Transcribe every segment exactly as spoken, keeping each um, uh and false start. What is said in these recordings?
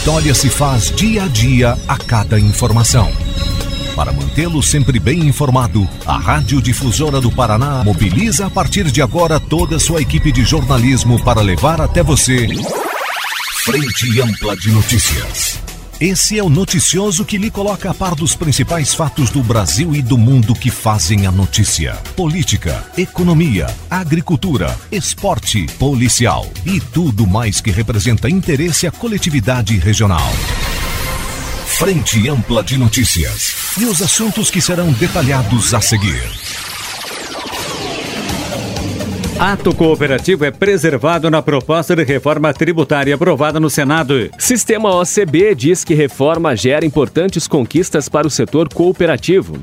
história se faz dia a dia a cada informação. Para mantê-lo sempre bem informado, a Rádio Difusora do Paraná mobiliza a partir de agora toda a sua equipe de jornalismo para levar até você Frente Ampla de Notícias. Esse é o noticioso que lhe coloca a par dos principais fatos do Brasil e do mundo que fazem a notícia. Política, economia, agricultura, esporte, policial e tudo mais que representa interesse à coletividade regional. Frente Ampla de Notícias e os assuntos que serão detalhados a seguir. Ato cooperativo é preservado na proposta de reforma tributária aprovada no Senado. Sistema O C B diz que reforma gera importantes conquistas para o setor cooperativo.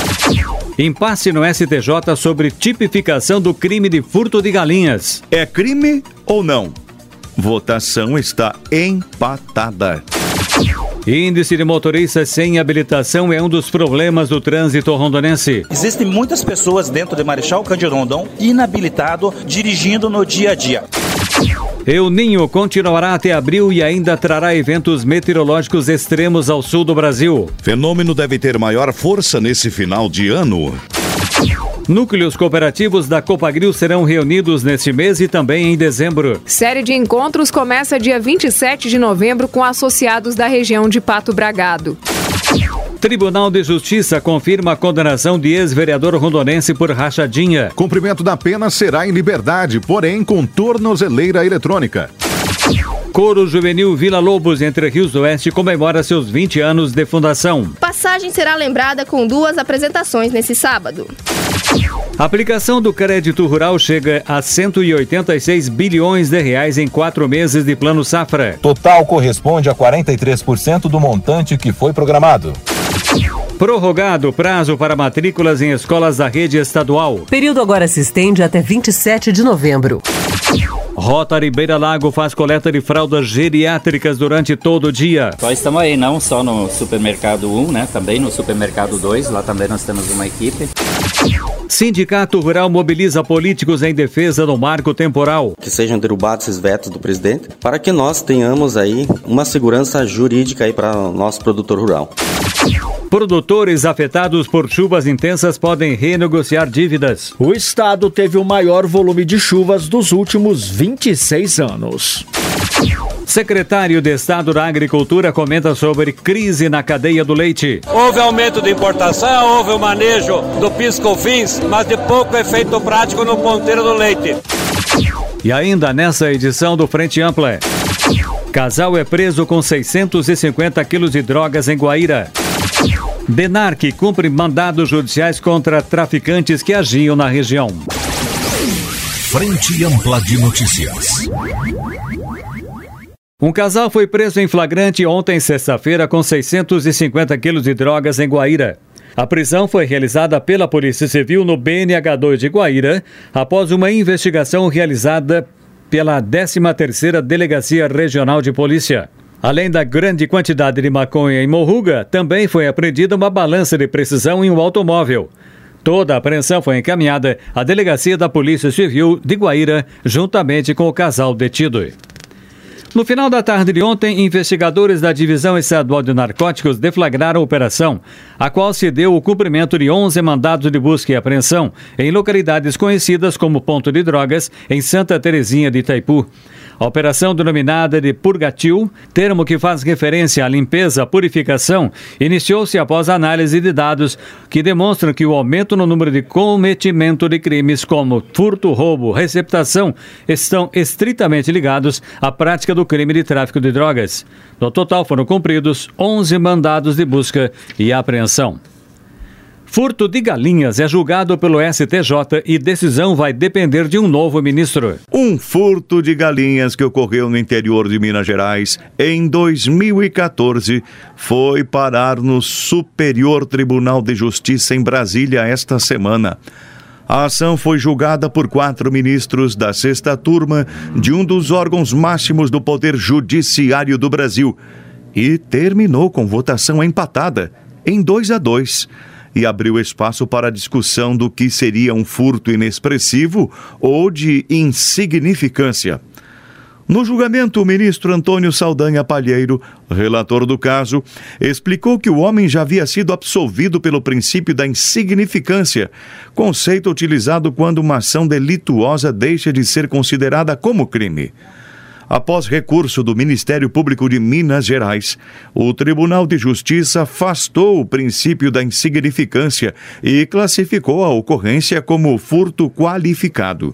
Impasse no S T J sobre tipificação do crime de furto de galinhas. É crime ou não? Votação está empatada. Índice de motoristas sem habilitação é um dos problemas do trânsito rondonense. Existem muitas pessoas dentro de Marechal Cândido Rondon inabilitado dirigindo no dia a dia. El Ninho continuará até abril e ainda trará eventos meteorológicos extremos ao sul do Brasil. Fenômeno deve ter maior força nesse final de ano. Núcleos cooperativos da Copagril serão reunidos neste mês e também em dezembro. Série de encontros começa dia vinte e sete de novembro com associados da região de Pato Bragado. Tribunal de Justiça confirma a condenação de ex-vereador rondonense por rachadinha. Cumprimento da pena será em liberdade, porém com tornozeleira eletrônica. Coro Juvenil Vila Lobos, Entre Rios do Oeste, comemora seus vinte anos de fundação. Passagem será lembrada com duas apresentações nesse sábado. A aplicação do crédito rural chega a cento e oitenta e seis bilhões de reais em quatro meses de plano safra. Total corresponde a quarenta e três por cento do montante que foi programado. Prorrogado o prazo para matrículas em escolas da rede estadual. O período agora se estende até vinte e sete de novembro. Rotary Beira Lago faz coleta de fraldas geriátricas durante todo o dia. Nós estamos aí, não só no supermercado um, né? Também no supermercado dois, lá também nós temos uma equipe. Sindicato Rural mobiliza políticos em defesa do marco temporal. Que sejam derrubados esses vetos do presidente, para que nós tenhamos aí uma segurança jurídica aí para o nosso produtor rural. Produtores afetados por chuvas intensas podem renegociar dívidas. O estado teve o maior volume de chuvas dos últimos vinte e seis anos. Secretário de Estado da Agricultura comenta sobre crise na cadeia do leite. Houve aumento de importação, houve o manejo do PIS/COFINS, mas de pouco efeito prático no ponteiro do leite. E ainda nessa edição do Frente Ampla, casal é preso com seiscentos e cinquenta quilos de drogas em Guaíra. DENARC cumpre mandados judiciais contra traficantes que agiam na região. Frente Ampla de Notícias. Um casal foi preso em flagrante ontem, sexta-feira, com seiscentos e cinquenta quilos de drogas em Guaíra. A prisão foi realizada pela Polícia Civil no B N H dois de Guaíra, após uma investigação realizada pela décima terceira Delegacia Regional de Polícia. Além da grande quantidade de maconha em Morruga, também foi apreendida uma balança de precisão em um automóvel. Toda a apreensão foi encaminhada à Delegacia da Polícia Civil de Guaíra, juntamente com o casal detido. No final da tarde de ontem, investigadores da Divisão Estadual de Narcóticos deflagraram a operação, a qual se deu o cumprimento de onze mandados de busca e apreensão em localidades conhecidas como Ponto de Drogas, em Santa Terezinha de Itaipu. A operação denominada de Purgatil, termo que faz referência à limpeza, purificação, iniciou-se após análise de dados que demonstram que o aumento no número de cometimento de crimes como furto, roubo, receptação estão estritamente ligados à prática do crime de tráfico de drogas. No total foram cumpridos onze mandados de busca e apreensão. Furto de galinhas é julgado pelo S T J e decisão vai depender de um novo ministro. Um furto de galinhas que ocorreu no interior de Minas Gerais em dois mil e quatorze foi parar no Superior Tribunal de Justiça em Brasília esta semana. A ação foi julgada por quatro ministros da sexta turma de um dos órgãos máximos do Poder Judiciário do Brasil e terminou com votação empatada em dois a dois. E abriu espaço para a discussão do que seria um furto inexpressivo ou de insignificância. No julgamento, o ministro Antônio Saldanha Palheiro, relator do caso, explicou que o homem já havia sido absolvido pelo princípio da insignificância, conceito utilizado quando uma ação delituosa deixa de ser considerada como crime. Após recurso do Ministério Público de Minas Gerais, o Tribunal de Justiça afastou o princípio da insignificância e classificou a ocorrência como furto qualificado.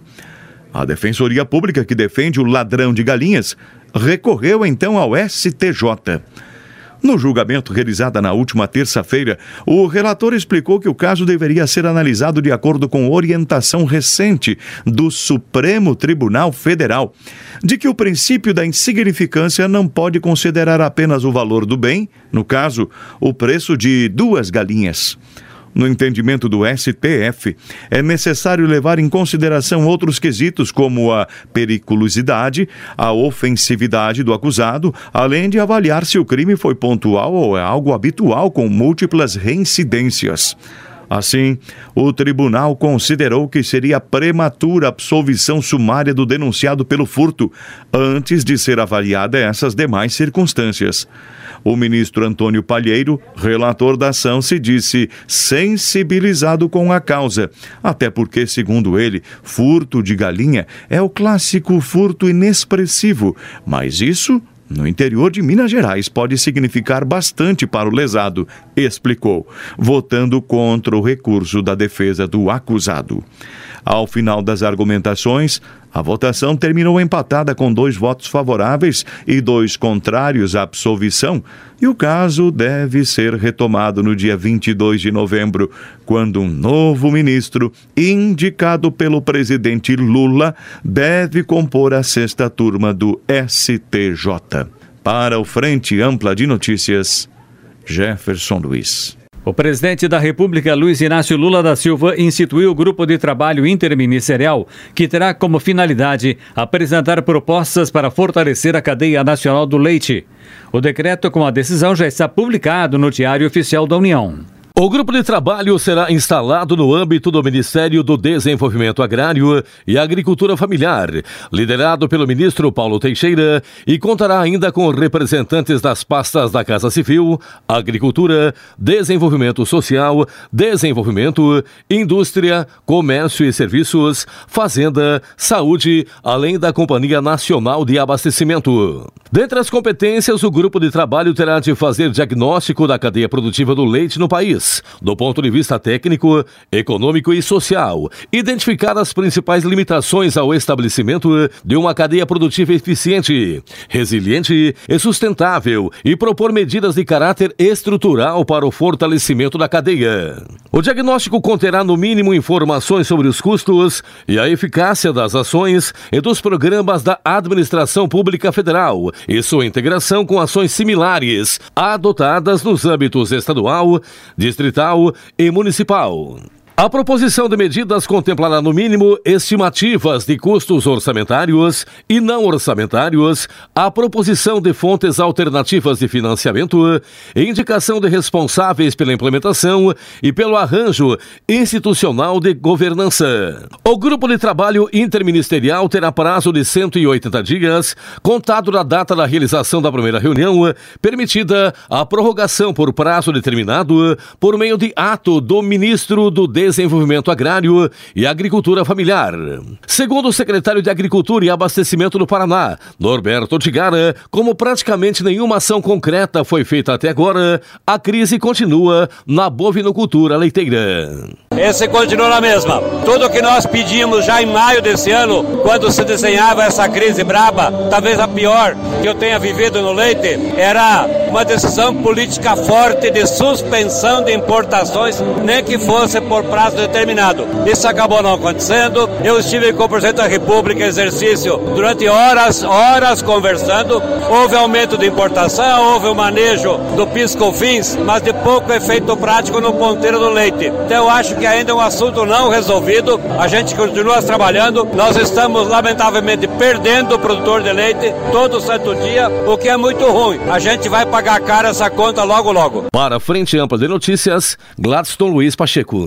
A Defensoria Pública, que defende o ladrão de galinhas, recorreu então ao S T J. No julgamento realizado na última terça-feira, o relator explicou que o caso deveria ser analisado de acordo com orientação recente do Supremo Tribunal Federal, de que o princípio da insignificância não pode considerar apenas o valor do bem, no caso, o preço de duas galinhas. No entendimento do S T F, é necessário levar em consideração outros quesitos como a periculosidade, a ofensividade do acusado, além de avaliar se o crime foi pontual ou é algo habitual com múltiplas reincidências. Assim, o tribunal considerou que seria prematura a absolvição sumária do denunciado pelo furto, antes de ser avaliada essas demais circunstâncias. O ministro Antônio Palheiro, relator da ação, se disse sensibilizado com a causa, até porque, segundo ele, furto de galinha é o clássico furto inexpressivo, mas isso, no interior de Minas Gerais, pode significar bastante para o lesado, explicou, votando contra o recurso da defesa do acusado. Ao final das argumentações, a votação terminou empatada com dois votos favoráveis e dois contrários à absolvição, e o caso deve ser retomado no dia vinte e dois de novembro, quando um novo ministro, indicado pelo presidente Lula, deve compor a sexta turma do S T J. Para o Frente Ampla de Notícias, Jefferson Luiz. O presidente da República, Luiz Inácio Lula da Silva, instituiu o grupo de trabalho interministerial que terá como finalidade apresentar propostas para fortalecer a cadeia nacional do leite. O decreto com a decisão já está publicado no Diário Oficial da União. O grupo de trabalho será instalado no âmbito do Ministério do Desenvolvimento Agrário e Agricultura Familiar, liderado pelo ministro Paulo Teixeira, e contará ainda com representantes das pastas da Casa Civil, Agricultura, Desenvolvimento Social, Desenvolvimento, Indústria, Comércio e Serviços, Fazenda, Saúde, além da Companhia Nacional de Abastecimento. Dentre as competências, o grupo de trabalho terá de fazer diagnóstico da cadeia produtiva do leite no país, do ponto de vista técnico, econômico e social, identificar as principais limitações ao estabelecimento de uma cadeia produtiva eficiente, resiliente e sustentável e propor medidas de caráter estrutural para o fortalecimento da cadeia. O diagnóstico conterá no mínimo informações sobre os custos e a eficácia das ações e dos programas da Administração Pública Federal e sua integração com ações similares adotadas nos âmbitos estadual, distrital e municipal. A proposição de medidas contemplará, no mínimo, estimativas de custos orçamentários e não orçamentários, a proposição de fontes alternativas de financiamento, indicação de responsáveis pela implementação e pelo arranjo institucional de governança. O grupo de trabalho interministerial terá prazo de cento e oitenta dias, contado da data da realização da primeira reunião, permitida a prorrogação por prazo determinado por meio de ato do ministro do Desenvolvimento Agrário e Agricultura Familiar. Segundo o secretário de Agricultura e Abastecimento do Paraná, Norberto Tigara, como praticamente nenhuma ação concreta foi feita até agora, a crise continua na bovinocultura leiteira. Esse continua na mesma. Tudo que nós pedimos já em maio desse ano, quando se desenhava essa crise braba, talvez a pior que eu tenha vivido no leite, era uma decisão política forte de suspensão de importações, nem que fosse por prazo determinado. Isso acabou não acontecendo. Eu estive com o presidente da República em exercício durante horas, horas conversando. Houve aumento de importação, houve o manejo do PIS/COFINS, mas de pouco efeito prático no ponteiro do leite. Então eu acho que ainda é um assunto não resolvido. A gente continua trabalhando. Nós estamos lamentavelmente perdendo o produtor de leite todo santo dia, o que é muito ruim. A gente vai pagar caro essa conta logo logo. Para a Frente Ampla de Notícias, Gladstone Luiz Pacheco.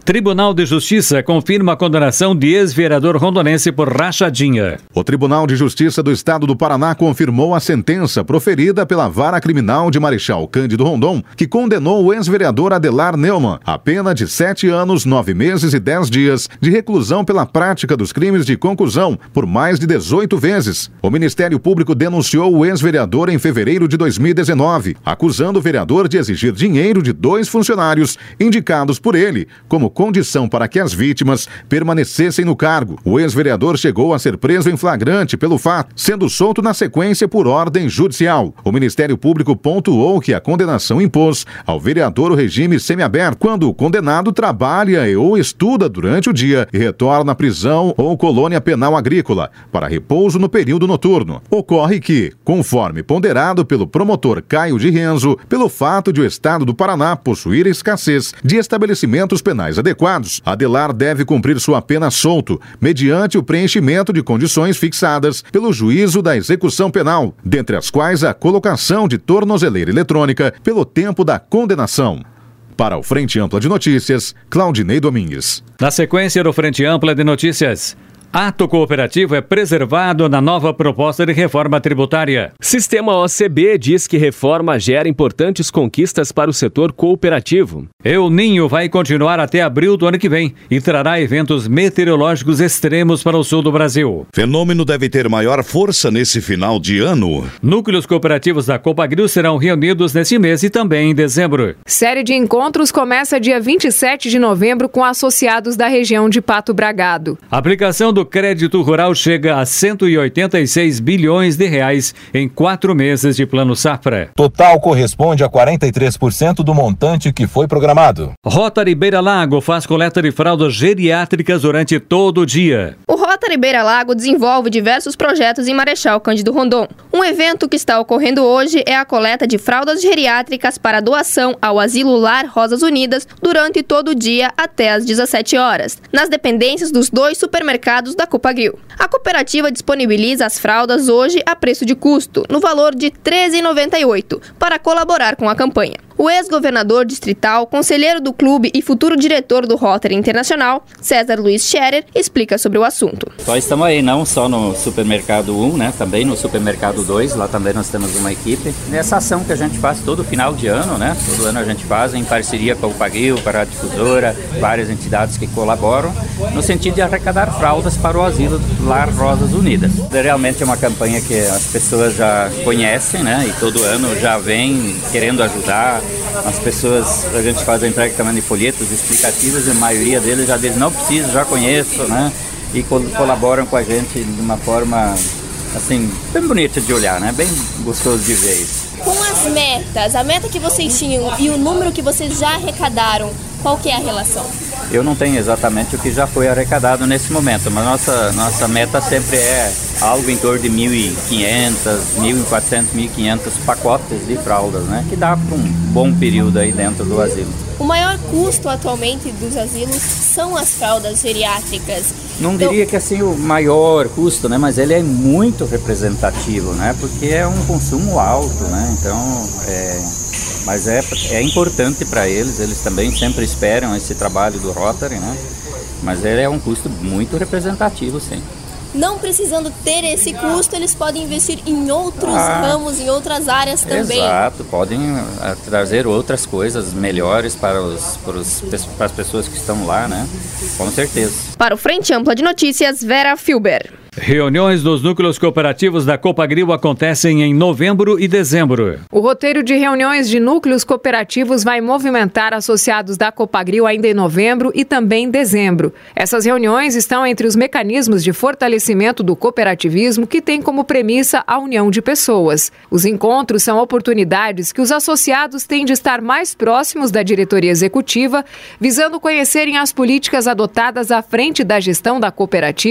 Tribunal de Justiça confirma a condenação de ex-vereador rondonense por rachadinha. O Tribunal de Justiça do Estado do Paraná confirmou a sentença proferida pela Vara Criminal de Marechal Cândido Rondon, que condenou o ex-vereador Adelar Neumann a pena de sete anos, nove meses e dez dias de reclusão pela prática dos crimes de concussão por mais de dezoito vezes. O Ministério Público denunciou o ex-vereador em fevereiro de dois mil e dezenove, acusando o vereador de exigir dinheiro de dois funcionários indicados por ele como condição para que as vítimas permanecessem no cargo. O ex-vereador chegou a ser preso em flagrante pelo fato, sendo solto na sequência por ordem judicial. O Ministério Público pontuou que a condenação impôs ao vereador o regime semiaberto, quando o condenado trabalha ou estuda durante o dia e retorna à prisão ou colônia penal agrícola para repouso no período noturno. Ocorre que, conforme ponderado pelo promotor Caio de Renzo, pelo fato de o Estado do Paraná possuir escassez de estabelecimentos penais adequados, Adelar deve cumprir sua pena solto, mediante o preenchimento de condições fixadas pelo juízo da execução penal, dentre as quais a colocação de tornozeleira eletrônica pelo tempo da condenação. Para o Frente Ampla de Notícias, Claudinei Domingues. Na sequência do Frente Ampla de Notícias, ato cooperativo é preservado na nova proposta de reforma tributária. Sistema O C B diz que reforma gera importantes conquistas para o setor cooperativo. El Ninho vai continuar até abril do ano que vem e trará eventos meteorológicos extremos para o sul do Brasil. Fenômeno deve ter maior força nesse final de ano. Núcleos cooperativos da Copagril serão reunidos neste mês e também em dezembro. Série de encontros começa dia vinte e sete de novembro com associados da região de Pato Bragado. A aplicação do crédito rural chega a cento e oitenta e seis bilhões de reais em quatro meses de Plano Safra. Total corresponde a quarenta e três por cento do montante que foi programado. Rotary Beira Lago faz coleta de fraldas geriátricas durante todo o dia. O Rotary Beira Lago desenvolve diversos projetos em Marechal Cândido Rondon. Um evento que está ocorrendo hoje é a coleta de fraldas geriátricas para doação ao Asilo Lar Rosas Unidas durante todo o dia até às dezessete horas, nas dependências dos dois supermercados da Copagril. A cooperativa disponibiliza as fraldas hoje a preço de custo, no valor de treze reais e noventa e oito centavos, para colaborar com a campanha. O ex-governador distrital, conselheiro do clube e futuro diretor do Rotary Internacional, César Luiz Scherer, explica sobre o assunto. Nós estamos aí não só no supermercado um, né, também no supermercado dois, lá também nós temos uma equipe. Nessa ação que a gente faz todo final de ano, né, todo ano a gente faz em parceria com o Copagril, para a difusora, várias entidades que colaboram, no sentido de arrecadar fraldas para o Asilo Lar Rosas Unidas. Realmente é uma campanha que as pessoas já conhecem, né, e todo ano já vem querendo ajudar. As pessoas, a gente faz a entrega também de folhetos explicativos e a maioria deles já dizem, não preciso, já conheço, né? E colaboram com a gente de uma forma, assim, bem bonita de olhar, né? Bem gostoso de ver isso. Com as metas, a meta que vocês tinham e o número que vocês já arrecadaram, qual que é a relação? Eu não tenho exatamente o que já foi arrecadado nesse momento, mas nossa, nossa meta sempre é algo em torno de mil e quinhentos, mil e quatrocentos, mil e quinhentos pacotes de fraldas, né? Que dá para um bom período aí dentro do asilo. O maior custo atualmente dos asilos são as fraldas geriátricas. Não então... diria que assim o maior custo, né? Mas ele é muito representativo, né? Porque é um consumo alto, né? Então, é... Mas é, é importante para eles, eles também sempre esperam esse trabalho do Rotary, né? Mas ele é um custo muito representativo, sim. Não precisando ter esse custo, eles podem investir em outros ah, ramos, em outras áreas também. Exato, podem uh, trazer outras coisas melhores para, os, para, os, para as pessoas que estão lá, né? Com certeza. Para o Frente Ampla de Notícias, Vera Filber. Reuniões dos núcleos cooperativos da Copagril acontecem em novembro e dezembro. O roteiro de reuniões de núcleos cooperativos vai movimentar associados da Copagril ainda em novembro e também em dezembro. Essas reuniões estão entre os mecanismos de fortalecimento do cooperativismo que tem como premissa a união de pessoas. Os encontros são oportunidades que os associados têm de estar mais próximos da diretoria executiva, visando conhecerem as políticas adotadas à frente da gestão da cooperativa,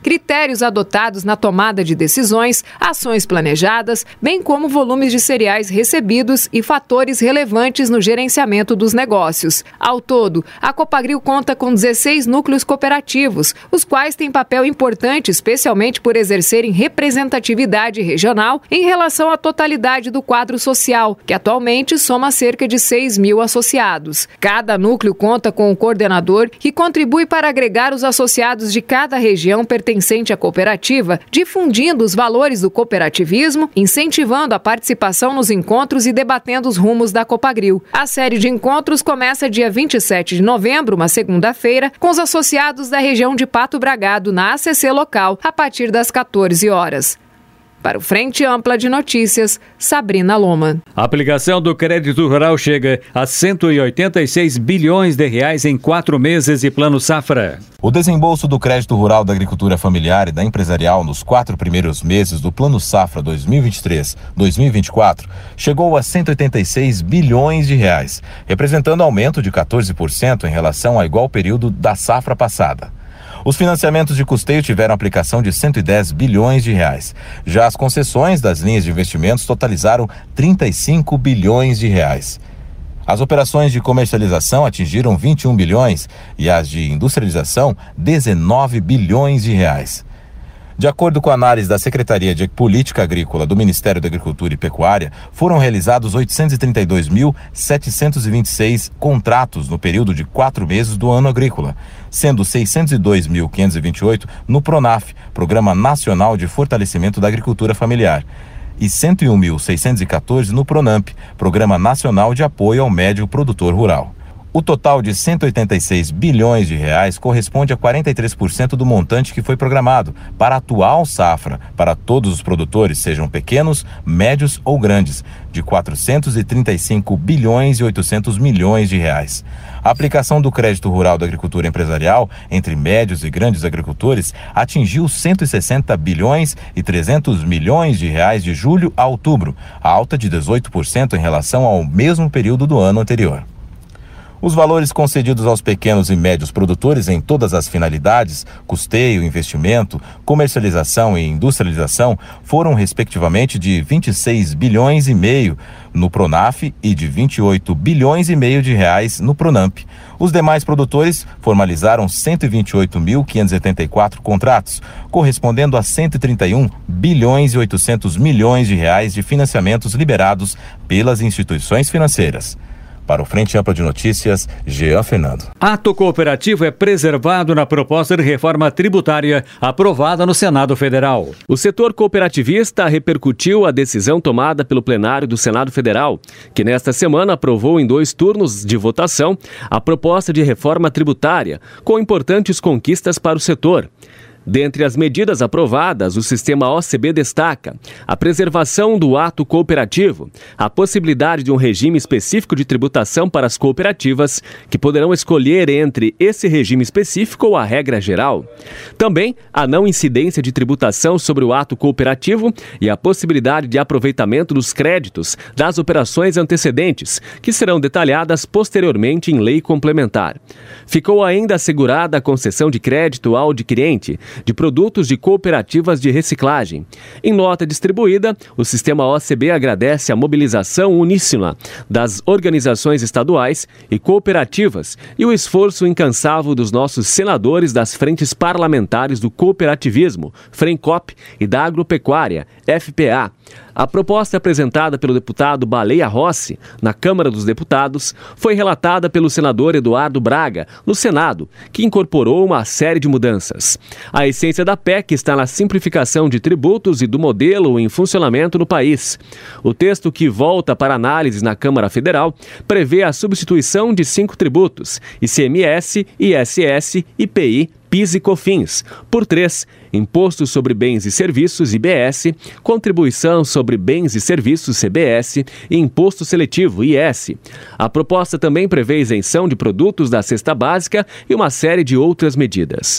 critérios adotados na tomada de decisões, ações planejadas, bem como volumes de cereais recebidos e fatores relevantes no gerenciamento dos negócios. Ao todo, a Copagril conta com dezesseis núcleos cooperativos, os quais têm papel importante, especialmente por exercerem representatividade regional em relação à totalidade do quadro social, que atualmente soma cerca de seis mil associados. Cada núcleo conta com um coordenador que contribui para agregar os associados de cada região pertencente à cooperativa, difundindo os valores do cooperativismo, incentivando a participação nos encontros e debatendo os rumos da Copagril. A série de encontros começa dia vinte e sete de novembro, uma segunda-feira, com os associados da região de Pato Bragado na A C C local, a partir das quatorze horas. Para o Frente Ampla de Notícias, Sabrina Loma. A aplicação do crédito rural chega a cento e oitenta e seis bilhões de reais em quatro meses e Plano Safra. O desembolso do crédito rural da agricultura familiar e da empresarial nos quatro primeiros meses do Plano Safra dois mil e vinte e três a dois mil e vinte e quatro chegou a cento e oitenta e seis bilhões de reais, representando aumento de quatorze por cento em relação ao igual período da safra passada. Os financiamentos de custeio tiveram aplicação de cento e dez bilhões de reais. Já as concessões das linhas de investimentos totalizaram trinta e cinco bilhões de reais. As operações de comercialização atingiram vinte e um bilhões e as de industrialização dezenove bilhões de reais. De acordo com a análise da Secretaria de Política Agrícola do Ministério da Agricultura e Pecuária, foram realizados oitocentos e trinta e dois mil setecentos e vinte e seis contratos no período de quatro meses do ano agrícola, sendo seiscentos e dois mil quinhentos e vinte e oito no PRONAF, Programa Nacional de Fortalecimento da Agricultura Familiar, e cento e um mil seiscentos e quatorze no PRONAMP, Programa Nacional de Apoio ao Médio Produtor Rural. O total de cento e oitenta e seis bilhões de reais corresponde a quarenta e três por cento do montante que foi programado para a atual safra, para todos os produtores, sejam pequenos, médios ou grandes, de quatrocentos e trinta e cinco bilhões e oitocentos milhões de reais. A aplicação do crédito rural da agricultura empresarial entre médios e grandes agricultores atingiu cento e sessenta bilhões e trezentos milhões de reais de julho a outubro, alta de dezoito por cento em relação ao mesmo período do ano anterior. Os valores concedidos aos pequenos e médios produtores em todas as finalidades, custeio, investimento, comercialização e industrialização, foram respectivamente de vinte e seis bilhões e meio no PRONAF e de vinte e oito bilhões e meio de reais no PRONAMP. Os demais produtores formalizaram cento e vinte e oito mil quinhentos e oitenta e quatro contratos, correspondendo a cento e trinta e um bilhões e oitocentos milhões de reais de financiamentos liberados pelas instituições financeiras. Para o Frente Ampla de Notícias, Jean Fernando. Ato cooperativo é preservado na proposta de reforma tributária aprovada no Senado Federal. O setor cooperativista repercutiu a decisão tomada pelo plenário do Senado Federal, que nesta semana aprovou em dois turnos de votação a proposta de reforma tributária, com importantes conquistas para o setor. Dentre as medidas aprovadas, o sistema O C B destaca a preservação do ato cooperativo, a possibilidade de um regime específico de tributação para as cooperativas, que poderão escolher entre esse regime específico ou a regra geral. Também a não incidência de tributação sobre o ato cooperativo e a possibilidade de aproveitamento dos créditos das operações antecedentes, que serão detalhadas posteriormente em lei complementar. Ficou ainda assegurada a concessão de crédito ao adquirente de produtos de cooperativas de reciclagem. Em nota distribuída, o sistema O C B agradece a mobilização uníssona das organizações estaduais e cooperativas e o esforço incansável dos nossos senadores das frentes parlamentares do cooperativismo, FRENCOP, e da agropecuária, F P A. A proposta apresentada pelo deputado Baleia Rossi, na Câmara dos Deputados, foi relatada pelo senador Eduardo Braga, no Senado, que incorporou uma série de mudanças. A essência da P E C está na simplificação de tributos e do modelo em funcionamento no país. O texto, que volta para análise na Câmara Federal, prevê a substituição de cinco tributos: I C M S, I S S, I P I, PIS e COFINS, por três: Imposto sobre Bens e Serviços, I B S, Contribuição sobre Bens e Serviços, C B S, e Imposto Seletivo, I S. A proposta também prevê isenção de produtos da cesta básica e uma série de outras medidas.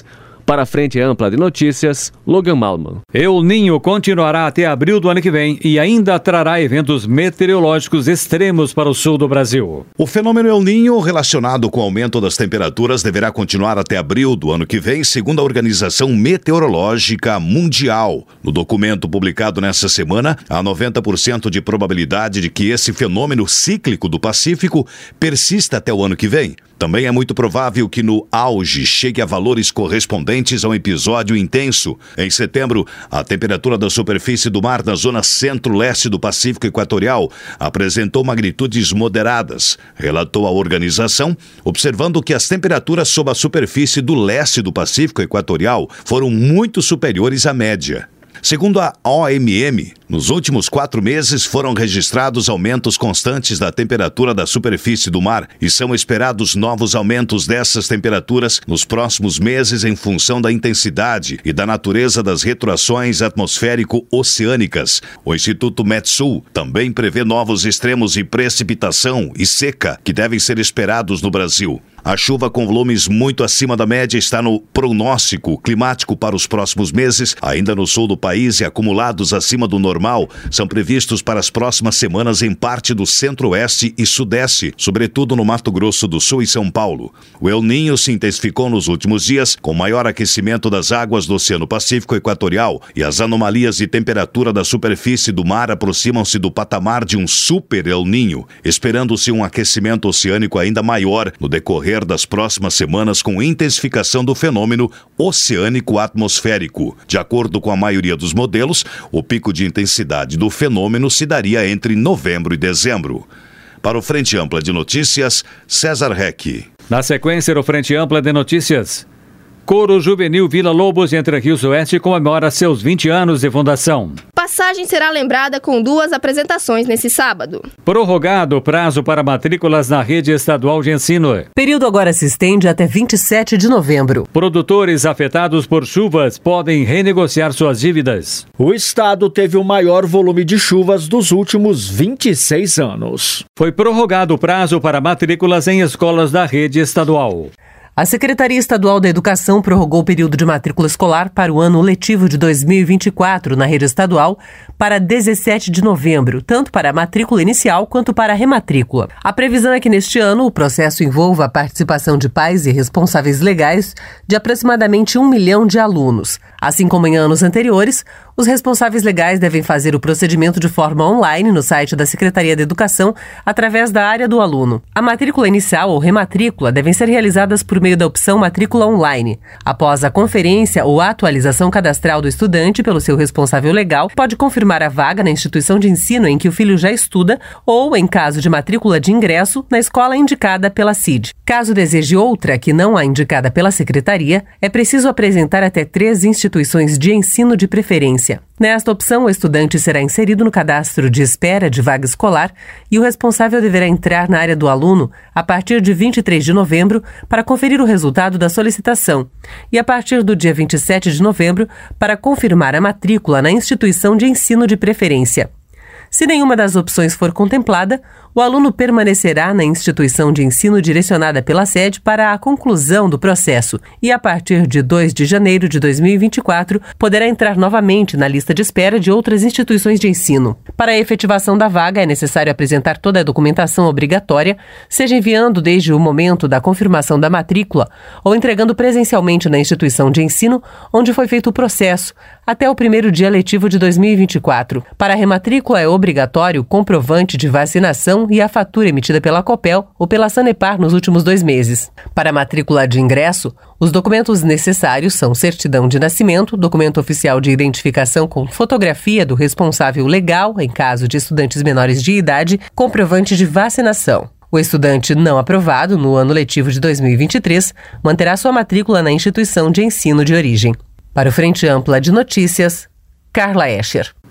Para a Frente Ampla de Notícias, Logan Malman. El Ninho continuará até abril do ano que vem e ainda trará eventos meteorológicos extremos para o sul do Brasil. O fenômeno El Ninho, relacionado com o aumento das temperaturas, deverá continuar até abril do ano que vem, segundo a Organização Meteorológica Mundial. No documento publicado nesta semana, há noventa por cento de probabilidade de que esse fenômeno cíclico do Pacífico persista até o ano que vem. Também é muito provável que no auge chegue a valores correspondentes a um episódio intenso. Em setembro, a temperatura da superfície do mar na zona centro-leste do Pacífico Equatorial apresentou magnitudes moderadas, relatou a organização, observando que as temperaturas sob a superfície do leste do Pacífico Equatorial foram muito superiores à média. Segundo a O M M, nos últimos quatro meses foram registrados aumentos constantes da temperatura da superfície do mar e são esperados novos aumentos dessas temperaturas nos próximos meses em função da intensidade e da natureza das retroações atmosférico-oceânicas. O Instituto Metsul também prevê novos extremos de precipitação e seca que devem ser esperados no Brasil. A chuva com volumes muito acima da média está no prognóstico climático para os próximos meses, ainda no sul do país, e acumulados acima do normal são previstos para as próximas semanas em parte do centro-oeste e sudeste, sobretudo no Mato Grosso do Sul e São Paulo. O El Ninho se intensificou nos últimos dias, com maior aquecimento das águas do Oceano Pacífico Equatorial, e as anomalias de temperatura da superfície do mar aproximam-se do patamar de um super El Ninho, esperando-se um aquecimento oceânico ainda maior no decorrer das próximas semanas com intensificação do fenômeno oceânico atmosférico. De acordo com a maioria dos modelos, o pico de intensidade do fenômeno se daria entre novembro e dezembro. Para o Frente Ampla de Notícias, César Reck. Na sequência do Frente Ampla de Notícias, Coro Juvenil Vila Lobos de Entre Rios Oeste comemora seus vinte anos de fundação. Passagem será lembrada com duas apresentações nesse sábado. Prorrogado o prazo para matrículas na rede estadual de ensino. Período agora se estende até vinte e sete de novembro. Produtores afetados por chuvas podem renegociar suas dívidas. O estado teve o maior volume de chuvas dos últimos vinte e seis anos. Foi prorrogado o prazo para matrículas em escolas da rede estadual. A Secretaria Estadual da Educação prorrogou o período de matrícula escolar para o ano letivo de dois mil e vinte e quatro na rede estadual para dezessete de novembro, tanto para a matrícula inicial quanto para a rematrícula. A previsão é que neste ano o processo envolva a participação de pais e responsáveis legais de aproximadamente um milhão de alunos. Assim como em anos anteriores, os responsáveis legais devem fazer o procedimento de forma online no site da Secretaria da Educação através da área do aluno. A matrícula inicial ou rematrícula devem ser realizadas por meio da opção matrícula online. Após a conferência ou atualização cadastral do estudante pelo seu responsável legal, pode confirmar a vaga na instituição de ensino em que o filho já estuda ou, em caso de matrícula de ingresso, na escola indicada pela C I D. Caso deseje outra que não a indicada pela Secretaria, é preciso apresentar até três instituições de ensino de preferência. Nesta opção, o estudante será inserido no cadastro de espera de vaga escolar e o responsável deverá entrar na área do aluno a partir de vinte e três de novembro para conferir o resultado da solicitação e a partir do dia vinte e sete de novembro para confirmar a matrícula na instituição de ensino de preferência. Se nenhuma das opções for contemplada, o aluno permanecerá na instituição de ensino direcionada pela sede para a conclusão do processo e, a partir de dois de janeiro de dois mil e vinte e quatro, poderá entrar novamente na lista de espera de outras instituições de ensino. Para a efetivação da vaga, é necessário apresentar toda a documentação obrigatória, seja enviando desde o momento da confirmação da matrícula ou entregando presencialmente na instituição de ensino onde foi feito o processo, até o primeiro dia letivo de dois mil e vinte e quatro. Para a rematrícula, é obrigatório o comprovante de vacinação e a fatura emitida pela Copel ou pela Sanepar nos últimos dois meses. Para a matrícula de ingresso, os documentos necessários são certidão de nascimento, documento oficial de identificação com fotografia do responsável legal, em caso de estudantes menores de idade, comprovante de vacinação. O estudante não aprovado no ano letivo de dois mil e vinte e três manterá sua matrícula na instituição de ensino de origem. Para o Frente Ampla de Notícias, Carla Escher.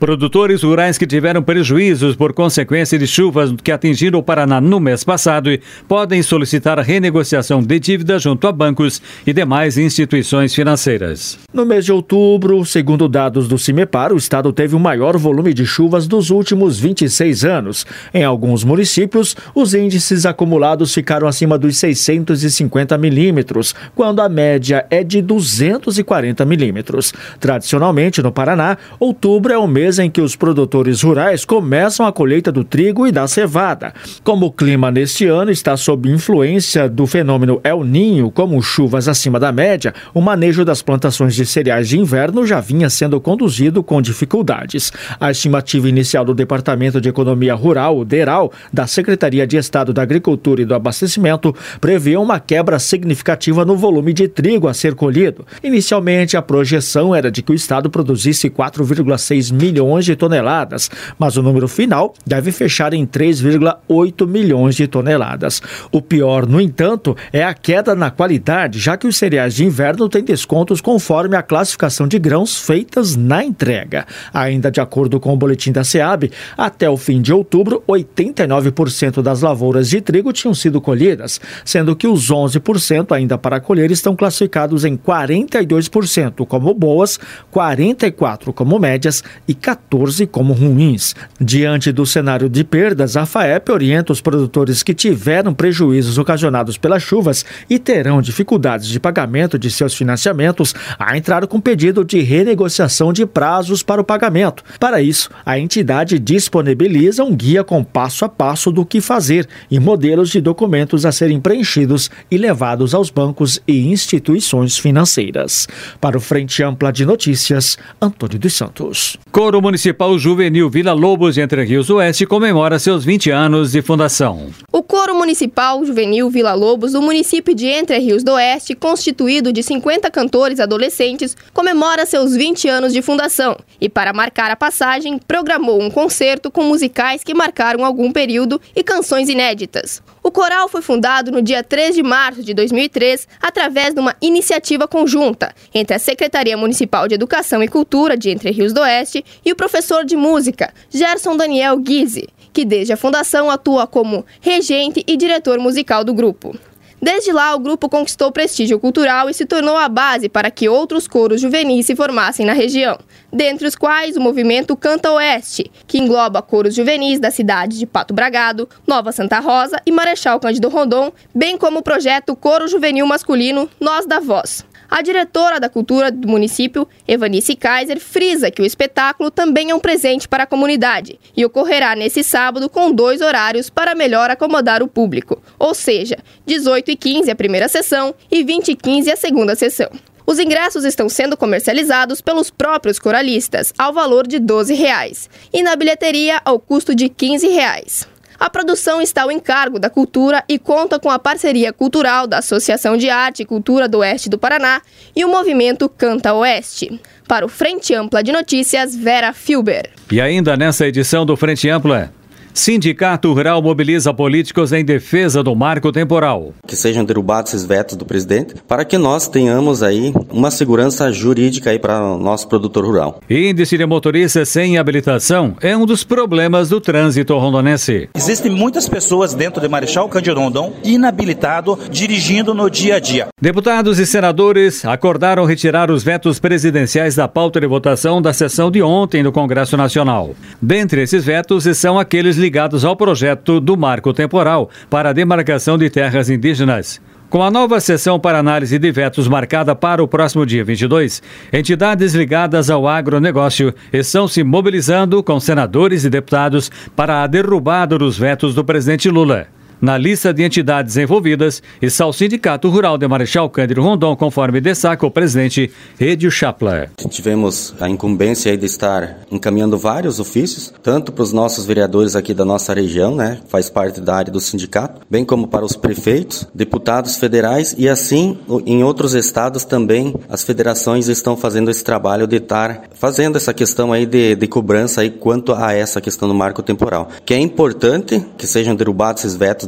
Produtores rurais que tiveram prejuízos por consequência de chuvas que atingiram o Paraná no mês passado podem solicitar a renegociação de dívida junto a bancos e demais instituições financeiras. No mês de outubro, segundo dados do CIMEPAR, o estado teve o maior volume de chuvas dos últimos vinte e seis anos. Em alguns municípios, os índices acumulados ficaram acima dos seiscentos e cinquenta milímetros, quando a média é de duzentos e quarenta milímetros. Tradicionalmente, no Paraná, outubro é o mês em que os produtores rurais começam a colheita do trigo e da cevada. Como o clima neste ano está sob influência do fenômeno El Niño, como chuvas acima da média, o manejo das plantações de cereais de inverno já vinha sendo conduzido com dificuldades. A estimativa inicial do Departamento de Economia Rural, o DERAL, da Secretaria de Estado da Agricultura e do Abastecimento, prevê uma quebra significativa no volume de trigo a ser colhido. Inicialmente, a projeção era de que o estado produzisse quatro vírgula seis milhões de toneladas, mas o número final deve fechar em três vírgula oito milhões de toneladas. O pior, no entanto, é a queda na qualidade, já que os cereais de inverno têm descontos conforme a classificação de grãos feitas na entrega. Ainda de acordo com o boletim da SEAB, até o fim de outubro, oitenta e nove por cento das lavouras de trigo tinham sido colhidas, sendo que os onze por cento ainda para colher estão classificados em quarenta e dois por cento como boas, quarenta e quatro por cento como médias e quatorze por cento como ruins. Diante do cenário de perdas, a FAEP orienta os produtores que tiveram prejuízos ocasionados pelas chuvas e terão dificuldades de pagamento de seus financiamentos a entrar com pedido de renegociação de prazos para o pagamento. Para isso, a entidade disponibiliza um guia com passo a passo do que fazer e modelos de documentos a serem preenchidos e levados aos bancos e instituições financeiras. Para o Frente Ampla de Notícias, Antônio dos Santos. Coro Municipal Juvenil Vila Lobos de Entre Rios Oeste comemora seus vinte anos de fundação. O Coro Municipal Juvenil Vila Lobos do município de Entre Rios do Oeste, constituído de cinquenta cantores adolescentes, comemora seus vinte anos de fundação e, para marcar a passagem, programou um concerto com musicais que marcaram algum período e canções inéditas. O coral foi fundado no dia três de março de dois mil e três através de uma iniciativa conjunta entre a Secretaria Municipal de Educação e Cultura de Entre Rios do Oeste e o professor de música, Gerson Daniel Guise, que desde a fundação atua como regente e diretor musical do grupo. Desde lá, o grupo conquistou prestígio cultural e se tornou a base para que outros coros juvenis se formassem na região, dentre os quais o movimento Canta Oeste, que engloba coros juvenis das cidades de Pato Bragado, Nova Santa Rosa e Marechal Cândido Rondon, bem como o projeto Coro Juvenil Masculino Nós da Voz. A diretora da Cultura do município, Evanice Kaiser, frisa que o espetáculo também é um presente para a comunidade e ocorrerá nesse sábado com dois horários para melhor acomodar o público, ou seja, dezoito e quinze a primeira sessão e vinte e quinze a segunda sessão. Os ingressos estão sendo comercializados pelos próprios coralistas ao valor de doze reais e na bilheteria ao custo de quinze reais. A produção está ao encargo da Cultura e conta com a parceria cultural da Associação de Arte e Cultura do Oeste do Paraná e o movimento Canta Oeste. Para o Frente Ampla de Notícias, Vera Filber. E ainda nessa edição do Frente Ampla, Sindicato Rural mobiliza políticos em defesa do marco temporal. Que sejam derrubados esses vetos do presidente para que nós tenhamos aí uma segurança jurídica aí para o nosso produtor rural. Índice de motoristas sem habilitação é um dos problemas do trânsito rondonense. Existem muitas pessoas dentro de Marechal Cândido Rondon inabilitado dirigindo no dia a dia. Deputados e senadores acordaram retirar os vetos presidenciais da pauta de votação da sessão de ontem do Congresso Nacional. Dentre esses vetos são aqueles ligados ao projeto do marco temporal para a demarcação de terras indígenas. Com a nova sessão para análise de vetos marcada para o próximo dia vinte e dois, entidades ligadas ao agronegócio estão se mobilizando com senadores e deputados para a derrubada dos vetos do presidente Lula. Na lista de entidades envolvidas está o Sindicato Rural de Marechal Cândido Rondon, conforme destaca o presidente Edio Chapla. Tivemos a incumbência aí de estar encaminhando vários ofícios, tanto para os nossos vereadores aqui da nossa região, né, faz parte da área do sindicato, bem como para os prefeitos, deputados federais e assim em outros estados também as federações estão fazendo esse trabalho de estar fazendo essa questão aí de, de cobrança aí quanto a essa questão do marco temporal, que é importante que sejam derrubados esses vetos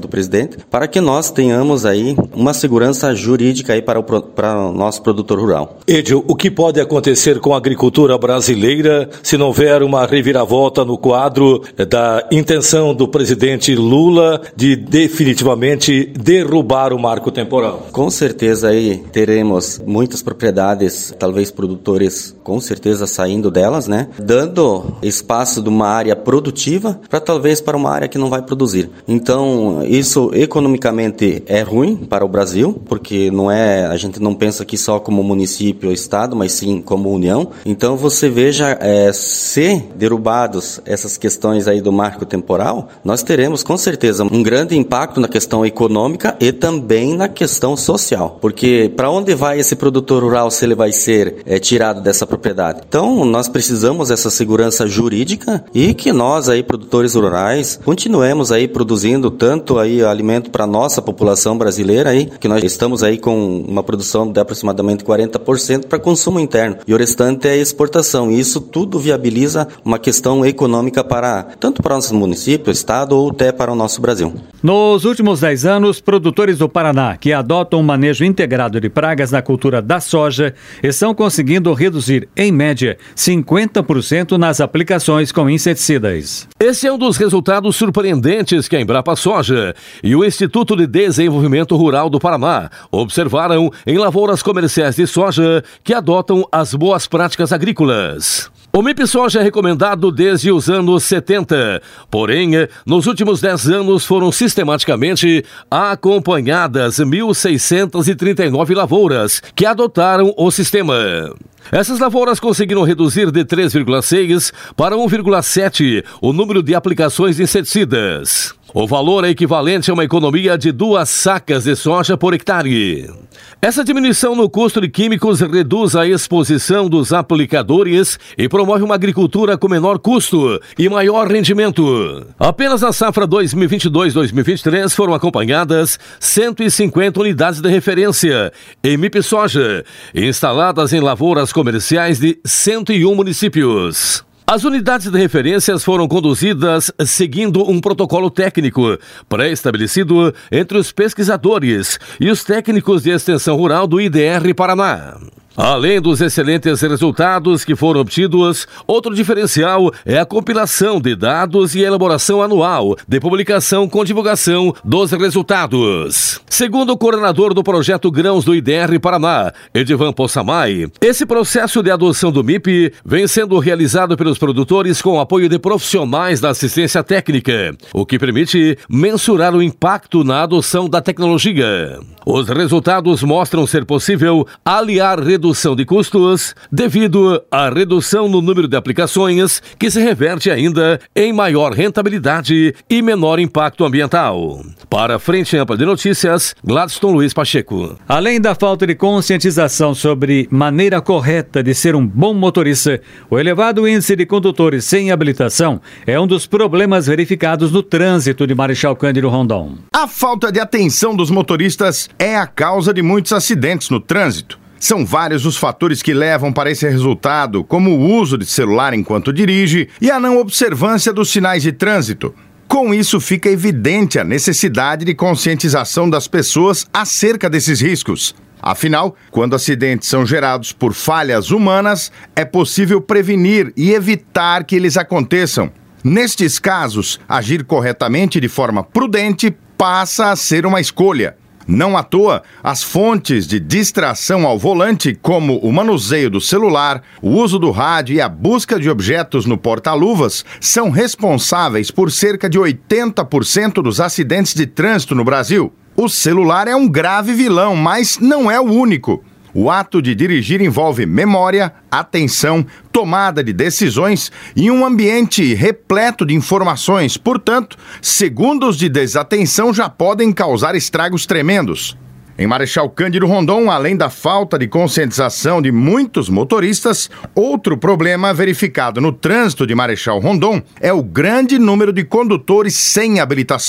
do presidente, para que nós tenhamos aí uma segurança jurídica aí para o, para o nosso produtor rural. Edio, o que pode acontecer com a agricultura brasileira se não houver uma reviravolta no quadro da intenção do presidente Lula de definitivamente derrubar o marco temporal? Com certeza aí teremos muitas propriedades, talvez produtores com certeza saindo delas, né? Dando espaço de uma área produtiva para talvez para uma área que não vai produzir. Então, isso economicamente é ruim para o Brasil, porque não é, a gente não pensa aqui só como município ou estado, mas sim como união. Então, você veja, é, se derrubados essas questões aí do marco temporal, nós teremos com certeza um grande impacto na questão econômica e também na questão social, porque para onde vai esse produtor rural se ele vai ser é, tirado dessa propriedade? Então, nós precisamos dessa segurança jurídica e que nós aí, produtores rurais, continuemos aí produzindo tanto aí alimento para a nossa população brasileira aí, que nós estamos aí com uma produção de aproximadamente quarenta por cento para consumo interno e o restante é exportação. E isso tudo viabiliza uma questão econômica para tanto para o nosso município, estado ou até para o nosso Brasil. Nos últimos dez anos, produtores do Paraná que adotam um manejo integrado de pragas na cultura da soja estão conseguindo reduzir, em média, cinquenta por cento nas aplicações com inseticidas. Esse é um dos resultados surpreendentes que a Embrapa Soja e o Instituto de Desenvolvimento Rural do Paraná observaram em lavouras comerciais de soja que adotam as boas práticas agrícolas. O M I P Soja é recomendado desde os anos setenta, porém, nos últimos dez anos foram sistematicamente acompanhadas mil seiscentas e trinta e nove lavouras que adotaram o sistema. Essas lavouras conseguiram reduzir de três vírgula seis para um vírgula sete o número de aplicações de inseticidas. O valor é equivalente a uma economia de duas sacas de soja por hectare. Essa diminuição no custo de químicos reduz a exposição dos aplicadores e promove uma agricultura com menor custo e maior rendimento. Apenas na safra dois mil e vinte e dois dois mil e vinte e três foram acompanhadas cento e cinquenta unidades de referência M I P Soja, instaladas em lavouras comerciais de cento e um municípios. As unidades de referências foram conduzidas seguindo um protocolo técnico pré-estabelecido entre os pesquisadores e os técnicos de extensão rural do I D R Paraná. Além dos excelentes resultados que foram obtidos, outro diferencial é a compilação de dados e a elaboração anual de publicação com divulgação dos resultados. Segundo o coordenador do projeto Grãos do I D R Paraná, Edivan Possamay, esse processo de adoção do M I P vem sendo realizado pelos produtores com o apoio de profissionais da assistência técnica, o que permite mensurar o impacto na adoção da tecnologia. Os resultados mostram ser possível aliar redução redução de custos devido à redução no número de aplicações, que se reverte ainda em maior rentabilidade e menor impacto ambiental. Para a Frente Ampla de Notícias, Gladstone Luiz Pacheco. Além da falta de conscientização sobre maneira correta de ser um bom motorista, o elevado índice de condutores sem habilitação é um dos problemas verificados no trânsito de Marechal Cândido Rondon. A falta de atenção dos motoristas é a causa de muitos acidentes no trânsito. São vários os fatores que levam para esse resultado, como o uso de celular enquanto dirige e a não observância dos sinais de trânsito. Com isso, fica evidente a necessidade de conscientização das pessoas acerca desses riscos. Afinal, quando acidentes são gerados por falhas humanas, é possível prevenir e evitar que eles aconteçam. Nestes casos, agir corretamente de forma prudente passa a ser uma escolha. Não à toa, as fontes de distração ao volante, como o manuseio do celular, o uso do rádio e a busca de objetos no porta-luvas, são responsáveis por cerca de oitenta por cento dos acidentes de trânsito no Brasil. O celular é um grave vilão, mas não é o único. O ato de dirigir envolve memória, atenção, tomada de decisões e um ambiente repleto de informações. Portanto, segundos de desatenção já podem causar estragos tremendos. Em Marechal Cândido Rondon, além da falta de conscientização de muitos motoristas, outro problema verificado no trânsito de Marechal Rondon é o grande número de condutores sem habilitação,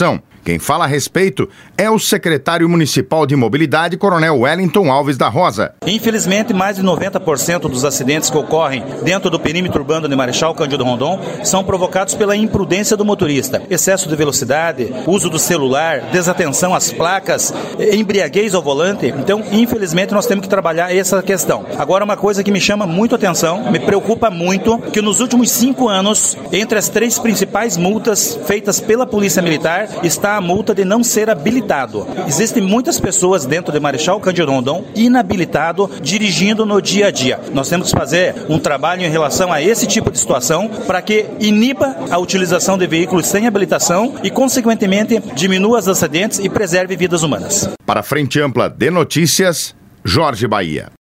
Quem fala a respeito é o secretário municipal de mobilidade, Coronel Wellington Alves da Rosa. Infelizmente, mais de noventa por cento dos acidentes que ocorrem dentro do perímetro urbano de Marechal Cândido Rondon são provocados pela imprudência do motorista. Excesso de velocidade, uso do celular, desatenção às placas, embriaguez ao volante. Então, infelizmente, nós temos que trabalhar essa questão. Agora, uma coisa que me chama muito atenção, me preocupa muito, que nos últimos cinco anos, entre as três principais multas feitas pela Polícia Militar, está a multa de não ser habilitado. Existem muitas pessoas dentro de Marechal Cândido Rondon inabilitado dirigindo no dia a dia. Nós temos que fazer um trabalho em relação a esse tipo de situação para que iniba a utilização de veículos sem habilitação e, consequentemente, diminua os acidentes e preserve vidas humanas. Para a Frente Ampla de Notícias, Jorge Bahia.